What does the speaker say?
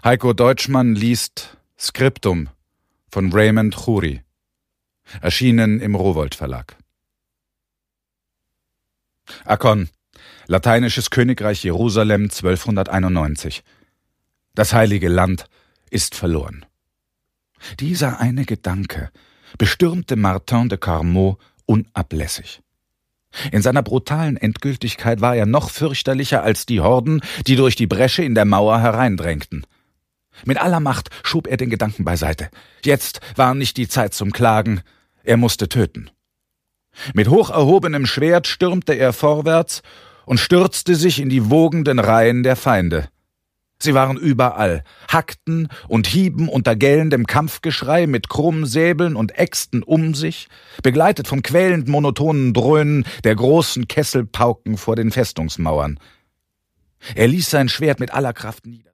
Heiko Deutschmann liest Skriptum von Raymond Khoury, erschienen im Rowohlt Verlag. Akkon, lateinisches Königreich Jerusalem 1291. Das heilige Land ist verloren. Dieser eine Gedanke bestürmte Martin de Carmaux unablässig. In seiner brutalen Endgültigkeit war er noch fürchterlicher als die Horden, die durch die Bresche in der Mauer hereindrängten. Mit aller Macht schob er den Gedanken beiseite. Jetzt war nicht die Zeit zum Klagen, er musste töten. Mit hoch erhobenem Schwert stürmte er vorwärts und stürzte sich in die wogenden Reihen der Feinde. Sie waren überall, hackten und hieben unter gellendem Kampfgeschrei mit krummen Säbeln und Äxten um sich, begleitet vom quälend monotonen Dröhnen der großen Kesselpauken vor den Festungsmauern. Er ließ sein Schwert mit aller Kraft nieder.